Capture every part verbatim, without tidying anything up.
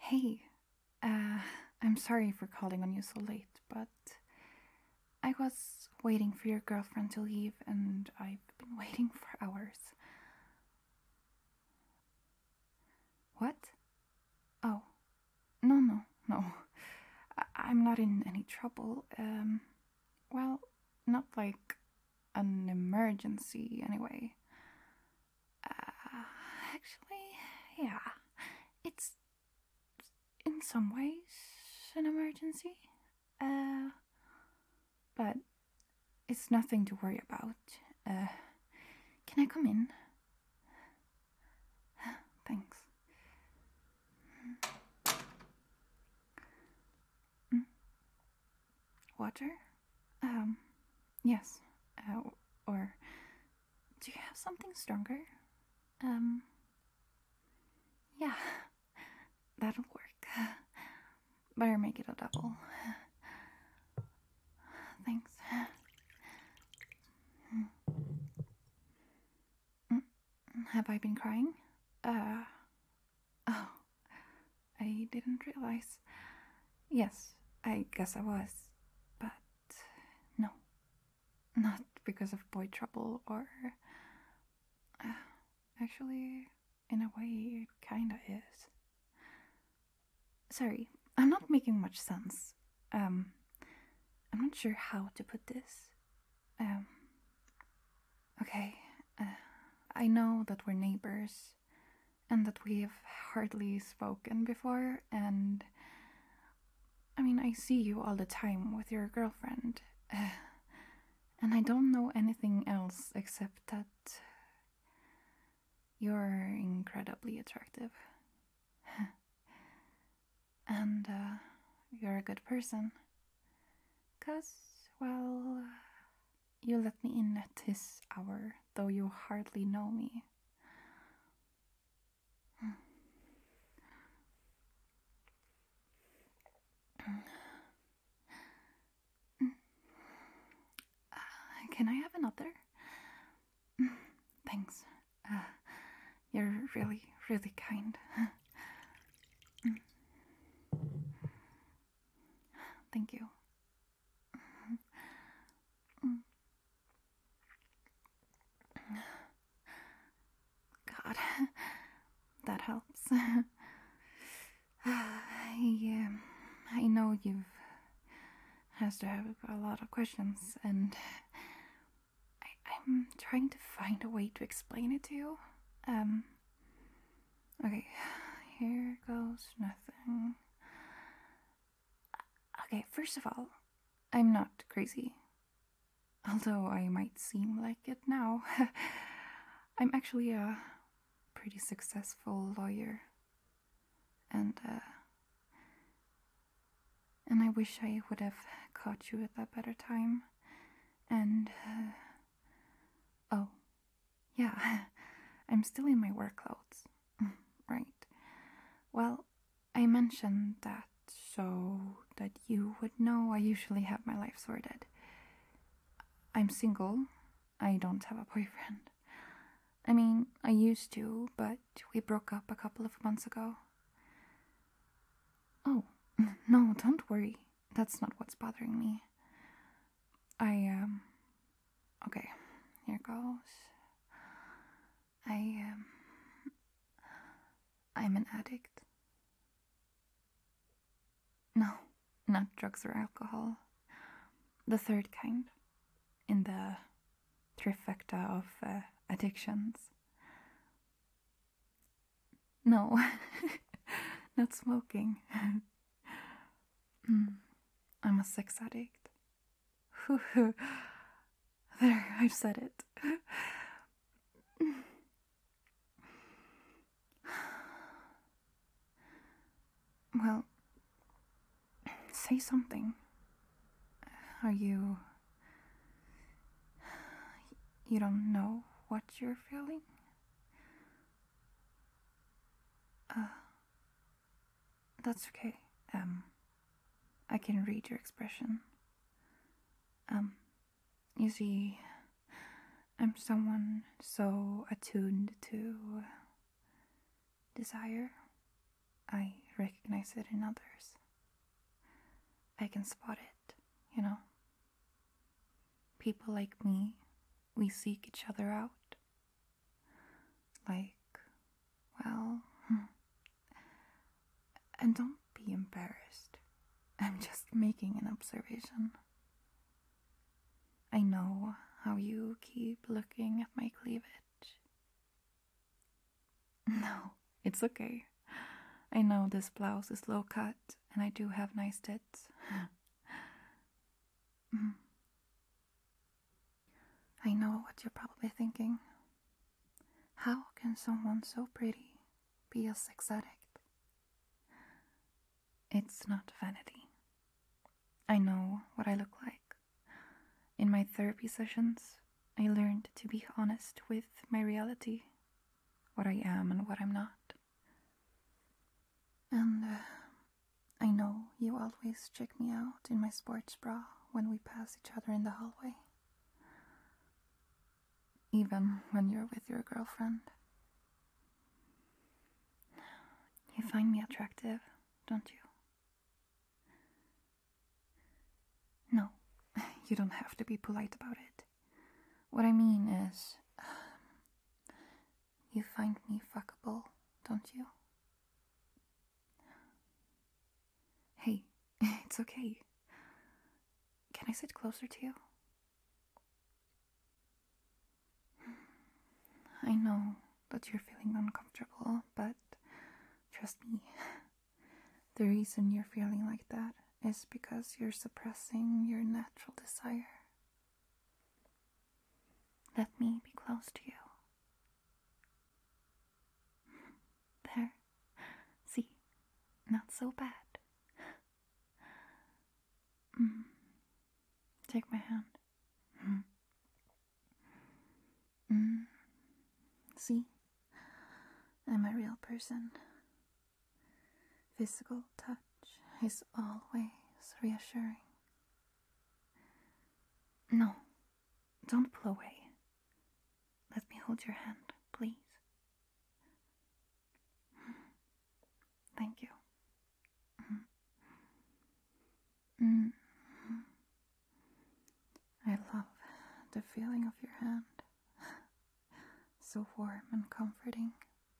Hey, uh, I'm sorry for calling on you so late, but I was waiting for your girlfriend to leave and I've been waiting for hours. What? Oh, no, no, no. I- I'm not in any trouble. Um, well, not like an emergency, anyway. Uh, actually, yeah, it's in some ways an emergency. Uh, but it's nothing to worry about. Uh, can I come in? Thanks. Mm, Water? Um, yes. Uh, or do you have something stronger? Um, yeah, that'll work. Better make it a double. Thanks. Mm, Have I been crying? Uh, oh, I didn't realize. Yes, I guess I was. But no, not because of boy trouble or. Uh, actually, in a way, it kinda is. Sorry, I'm not making much sense. Um, I'm not sure how to put this. Um, okay, uh, I know that we're neighbors and that we've hardly spoken before, and I mean, I see you all the time with your girlfriend, uh, and I don't know anything else except that you're incredibly attractive. And uh, you're a good person. Because, well, you let me in at this hour, though you hardly know me. Can I have another? Thanks. Uh, you're really, really kind. Thank you. God, that helps. I, um, I know you've has to have a lot of questions, and I, I'm trying to find a way to explain it to you. Um, okay, here goes nothing. Okay, first of all, I'm not crazy. Although I might seem like it now. I'm actually a pretty successful lawyer. And, uh, and I wish I would have caught you at a better time. And, uh, oh, yeah, I'm still in my work clothes. Right. Well, I mentioned that so that you would know I usually have my life sorted. I'm single. I don't have a boyfriend. I mean, I used to, but we broke up a couple of months ago. Oh, no, don't worry. That's not what's bothering me. I, um, okay, here goes. I, um, I'm an addict. No, not drugs or alcohol. The third kind. In the trifecta of uh, addictions. No, not smoking. mm, I'm a sex addict. There, I've said it. Well, say something. Are you. You don't know what you're feeling? Uh, that's okay. Um, I can read your expression. Um, you see, I'm someone so attuned to desire I recognize it in others. I can spot it, you know. People like me, we seek each other out. Like, well, hmm. And don't be embarrassed. I'm just making an observation. I know how you keep looking at my cleavage. No, it's okay. I know this blouse is low cut and I do have nice tits. I know what you're probably thinking. How can someone so pretty be a sex addict? It's not vanity. I know what I look like. In my therapy sessions, I learned to be honest with my reality, what I am and what I'm not. And uh, I know you always check me out in my sports bra when we pass each other in the hallway. Even when you're with your girlfriend. You find me attractive, don't you? No, you don't have to be polite about it. What I mean is, um, you find me fuckable, don't you? Hey, it's okay. Can I sit closer to you? I know that you're feeling uncomfortable, but trust me, the reason you're feeling like that is because you're suppressing your natural desire. Let me be close to you. There. See? Not so bad. Mm. Take my hand. Mm. Mm. See? I'm a real person. Physical touch is always reassuring. No, don't pull away. Let me hold your hand, please. Thank you. Mm. I love the feeling of your hand. So warm and comforting.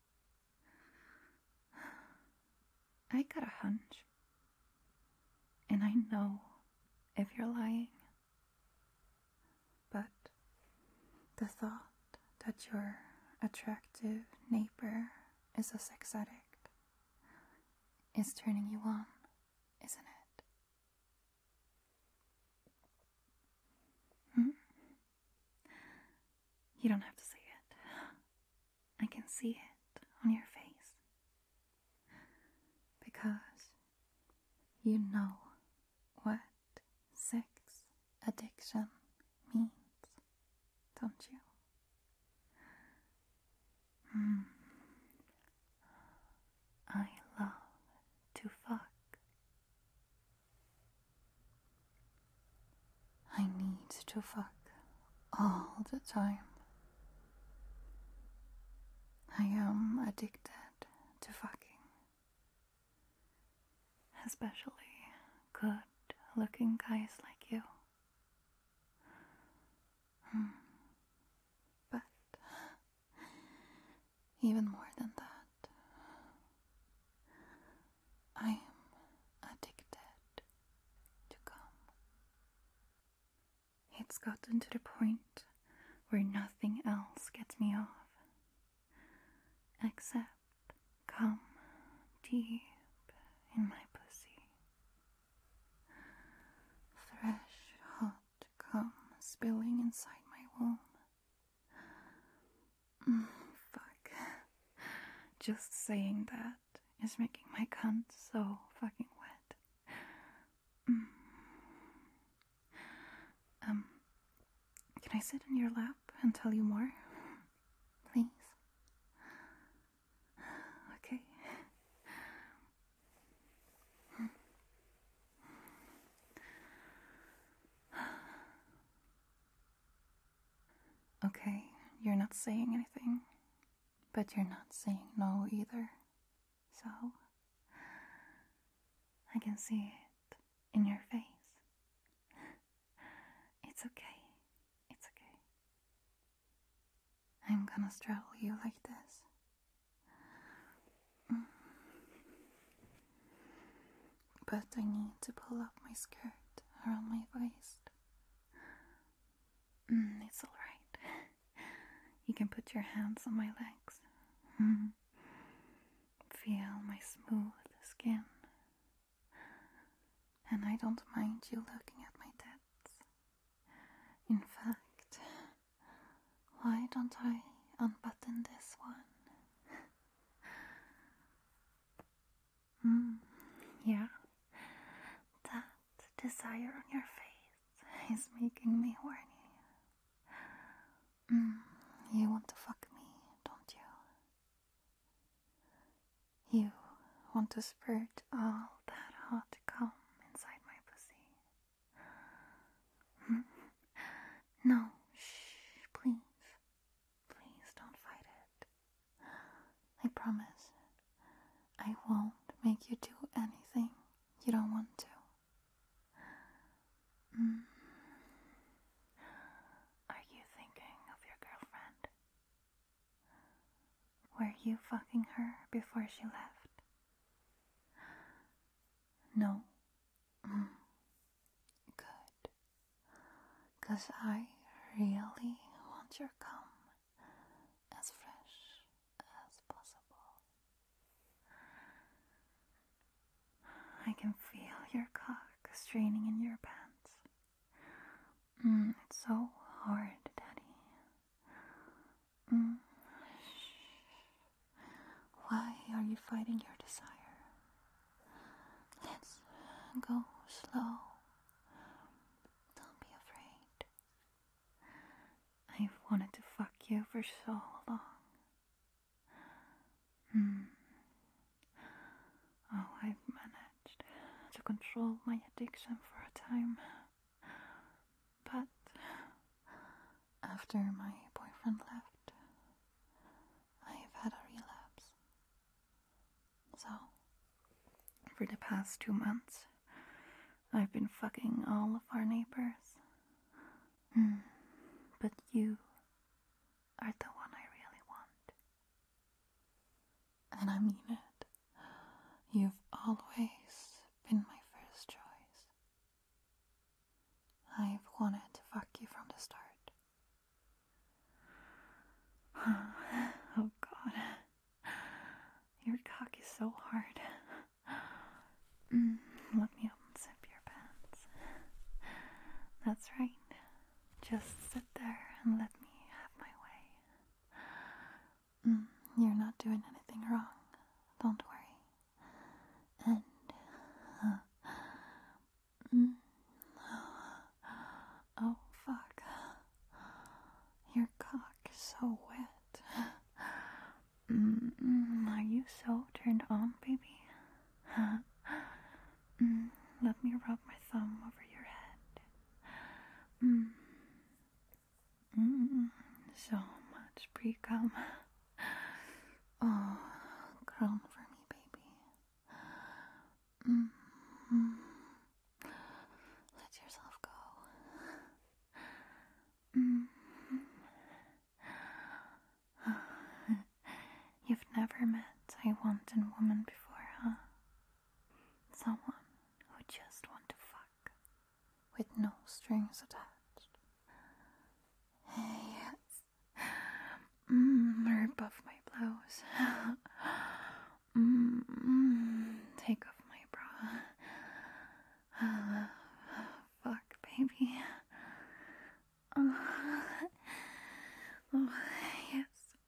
I got a hunch. And I know if you're lying. But the thought that your attractive neighbor is a sex addict is turning you on, isn't it? Hmm? You don't have to say it. I can see it on your face. Because you know what sex addiction means, don't you? Mm. I love to fuck. I need to fuck all the time. I am addicted to fucking. Especially good looking guys like you. Hmm. But even more than that, I am addicted to cum. It's gotten to the point where nothing else gets me off except cum deep in my pussy. Fresh, hot cum spilling inside my womb. Mm, fuck. Just saying that is making my cunt so fucking wet. Mm. Um, can I sit in your lap and tell you more? Please? Okay. Okay, you're not saying anything, but you're not saying no either. So, I can see it in your face. It's okay. It's okay. I'm gonna straddle you like this. Mm. But I need to pull up my skirt around my waist. Mm, it's alright. You can put your hands on my legs. Mm. Feel my smooth skin. And I don't mind you looking at my tits. In fact, why don't I unbutton this one? Mm, yeah, that desire on your face is making me horny. Mm, you want to fuck me, don't you? You want to spurt all that hot cum inside my pussy. Mm? No, shh, please. Please don't fight it. I promise. I won't make you do anything you don't want to. Mm. Are you thinking of your girlfriend? Were you fucking her before she left? No? Mm. Good. 'Cause I really want your cum as fresh as possible. I can feel your cock straining in your pants. Mm, it's so hard, Daddy. Mm. Why are you fighting your desire? Let's go slow. Don't be afraid. I've wanted to fuck you for so long. Hmm. Oh, I've managed to control my addiction for a time. But after my boyfriend left, I've had a relapse. So, for the past two months, I've been fucking all of our neighbors. Hmm. But you are the one I really want. And I mean it. You've always been my first choice. I've wanted to fuck you from the start. Oh God. Your cock is so hard. Mm, let me unzip your pants. That's right. Just sit there and let me have my way. Mm, you're not doing anything wrong. Don't worry. And uh, mm, oh fuck. Your cock is so wet. Mm, are you so turned on, baby? Mm, let me rub my thumb over your head. Mm. Mm, so much pre-cum. Oh, groan for me, baby. Mm, mm. Let yourself go. Mm. You've never met a wanton woman before, huh? Someone who just want to fuck with no strings attached. Yes. Mm, rip off my blouse. mm, mm, take off my bra. Uh, fuck, baby. Oh, oh yes.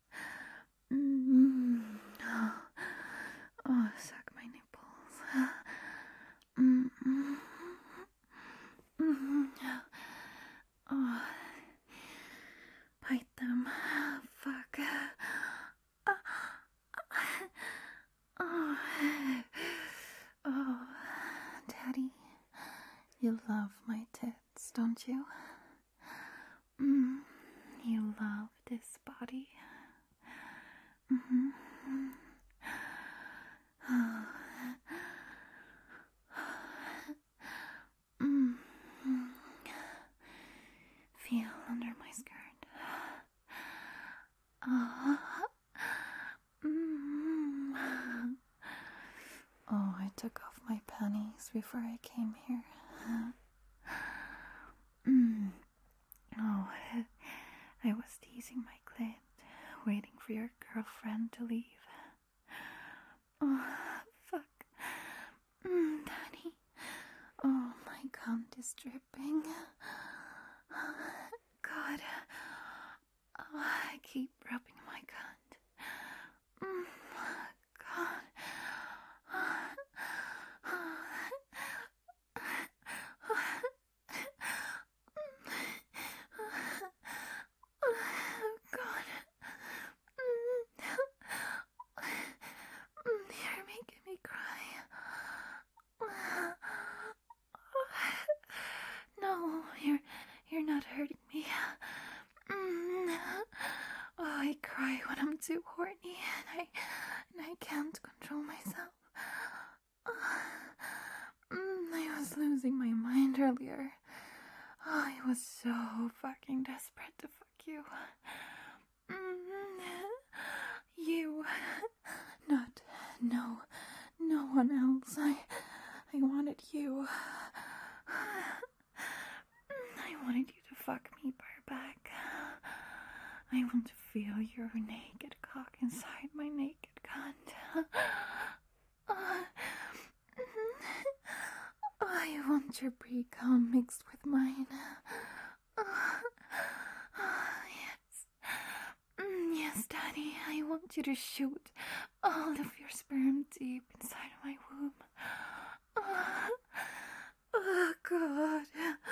Mm, oh, oh, suck my nipples. Mm, mm, mm, oh, bite them. Fuck. Oh, oh, Daddy, you love my tits, don't you? Mm, you love this body. Mm-hmm. Uh, mm. Oh, I took off my panties before I came here. Mm. Oh, I was teasing my clit, waiting for your girlfriend to leave. Oh, fuck. Mm, Daddy. Oh, my cunt is dripping. God. Oh, I keep rubbing my cunt. Mm, God. God. You're making me cry. No, you're you're not hurting me. Mm. Oh, I cry when I'm too horny and I and I can't control myself. Mm, I was losing my mind earlier. Oh, I was so fucking desperate to fuck you. Mm, you, not no, no one else. I, I wanted you. I wanted you to fuck me bareback. I want to feel your naked cock inside my naked cunt. I want your pre-cum mixed with mine. Yes. Yes, Daddy, I want you to shoot all of your sperm deep inside my womb. Oh, God.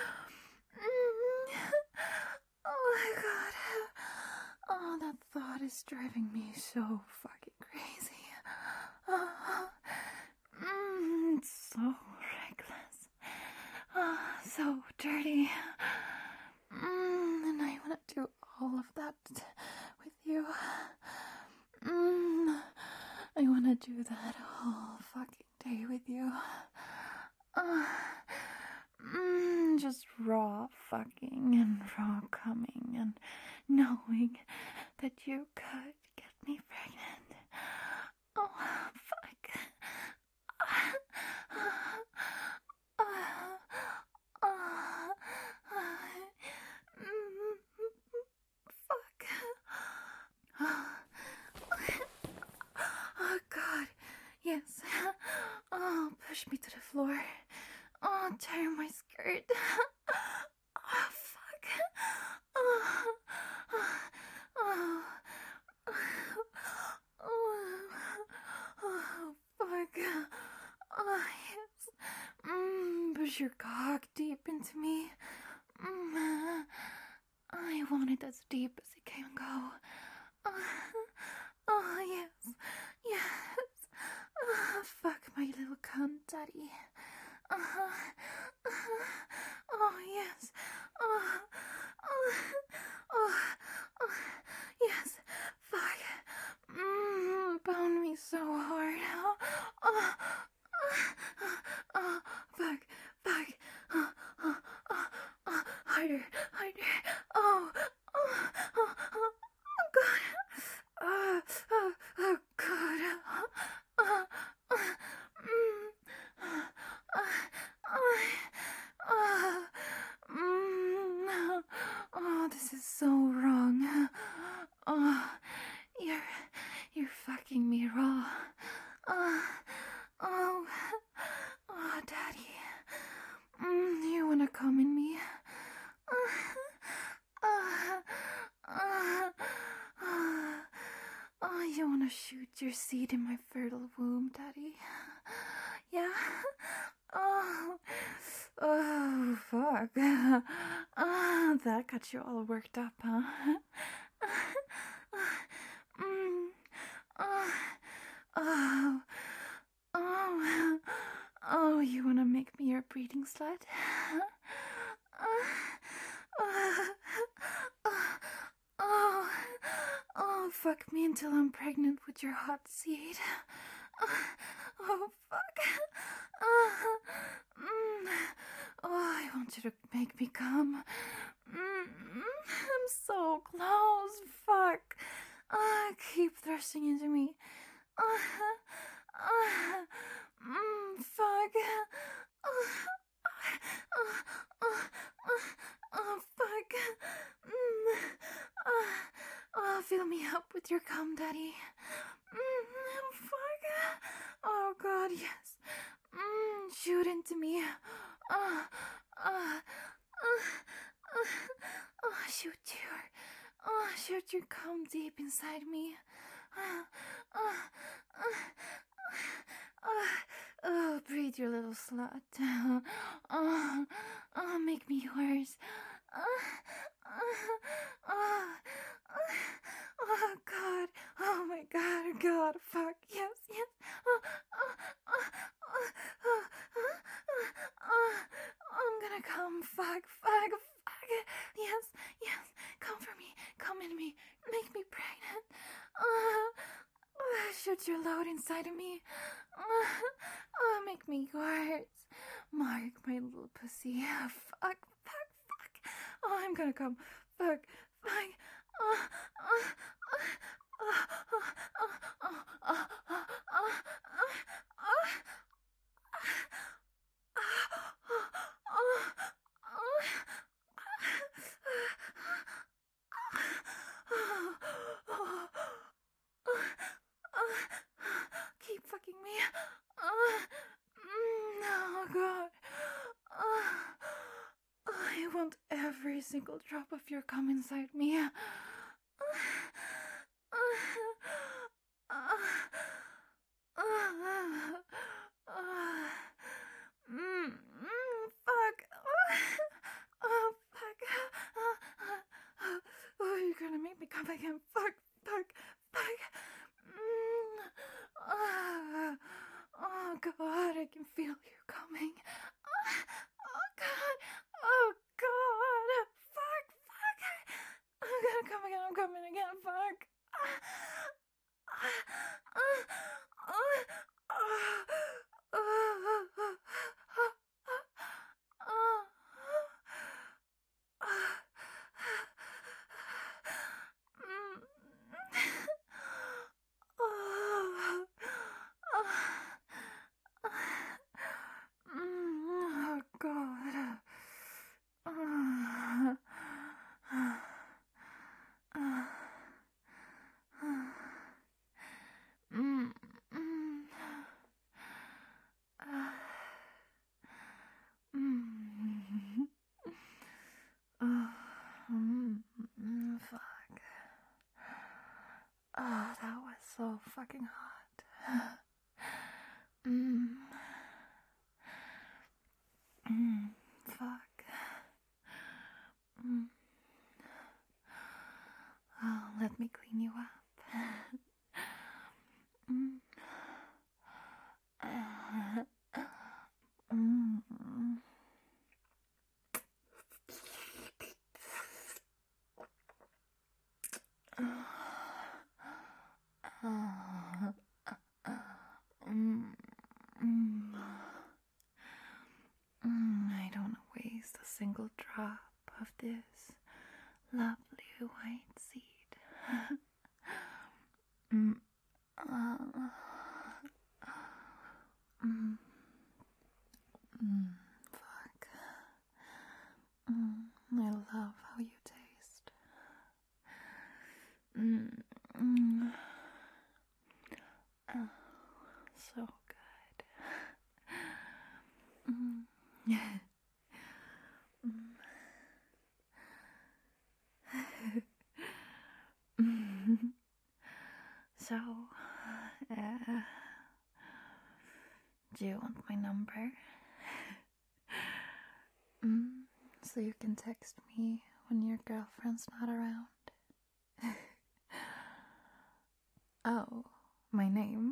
Oh, my God. Oh, that thought is driving me so fucking crazy. Oh, mm, it's so reckless. Oh, so dirty. Mm, and I want to do all of that with you. Mm, I want to do that all fucking day with you. Uh, mm, just raw fucking and raw coming and knowing that you could get me pregnant. Oh, fuck. Fuck. Oh, God. Yes. Oh, push me to the floor. Oh, tear my skirt. Oh, fuck. Oh, oh, oh, oh, fuck. Oh, yes. Mm, push your cock deep into me. Mm, I want it as deep as it can go. Oh, oh yes. Yes. Oh, fuck my little cunt, Daddy. Uh-huh. Uh-huh. Oh, yes. Oh, oh, oh, oh, yes. Fuck. Mm, bone me so hard. Oh, oh, oh, oh, fuck, fuck. Oh, oh, oh, oh, harder, harder. Oh, oh, oh, oh, God. Oh, oh, oh, God. Oh, oh, mm. Oh, mm, oh, this is so wrong. Oh, you're you're fucking me raw. Oh, oh, oh, Daddy. Mm, you wanna come in me? Oh, oh, oh, oh, you wanna shoot your seed in my fertile womb, Daddy? Yeah? Oh, oh, fuck. Oh, that got you all worked up, huh? Mm, oh, oh, oh, oh, you wanna make me your breeding slut? Oh, oh, oh, fuck me until I'm pregnant with your hot seed. Oh, fuck. Oh, mm. Oh, I want you to make me come. Mm, I'm so close. Fuck. Uh, keep thrusting into me. Uh, uh, mm, fuck. Uh, uh, uh, uh, uh, fuck. Mm, uh, uh, fill me up with your cum, daddy. Mm, fuck. Oh, God, yes. Mm, shoot into me. Uh, uh, uh, uh, uh, shoot your, uh, shoot your cum deep inside me. Uh, uh, uh, uh, oh, breathe, your little slut. Oh, oh, make me yours. Oh, oh, oh, oh, God. Oh, my God. God, fuck. Yes, yes. Oh, oh, oh, oh, oh, oh, oh, I'm gonna come. Fuck, fuck, fuck. Yes, yes. Come for me. Come in me. Make me pregnant. Oh, oh, shoot your load inside of me. Oh, oh, make me yours. Mark my little pussy. Fuck, fuck, fuck. Oh, I'm gonna come. Fuck, fuck. Oh, oh, oh, oh, oh, oh, oh, oh, oh, oh, oh. Keep fucking me. Oh, God. I want every single drop of your cum inside me. Mm, mm, fuck. Oh, fuck. Oh, you're gonna make me come again. Fuck, fuck, fuck. Mm. Oh, oh, God, I can feel you coming. Oh, God. Oh, God. Fuck, fuck. I'm gonna come again. I'm coming again. Fuck. Oh, God. Mm, mm. Mm. Oh, mm, mm, fuck. Oh, that was so fucking hot. Mm. Mm. Fuck. Mm. Oh, let me clean you up. Mm. Uh, mm. Uh, mm. Mm. Mm. I don't waste a single drop of this lovely white seed. Mm. Uh, mm. Mm. Fuck. Mm. I love how you taste. Mm. Mm. Oh, so good. Mm. mm. So, uh, do you want my number? Mm. So you can text me when your girlfriend's not around. Oh, my name?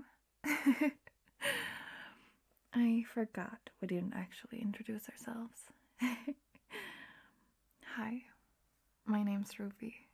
I forgot we didn't actually introduce ourselves. Hi, my name's Ruby.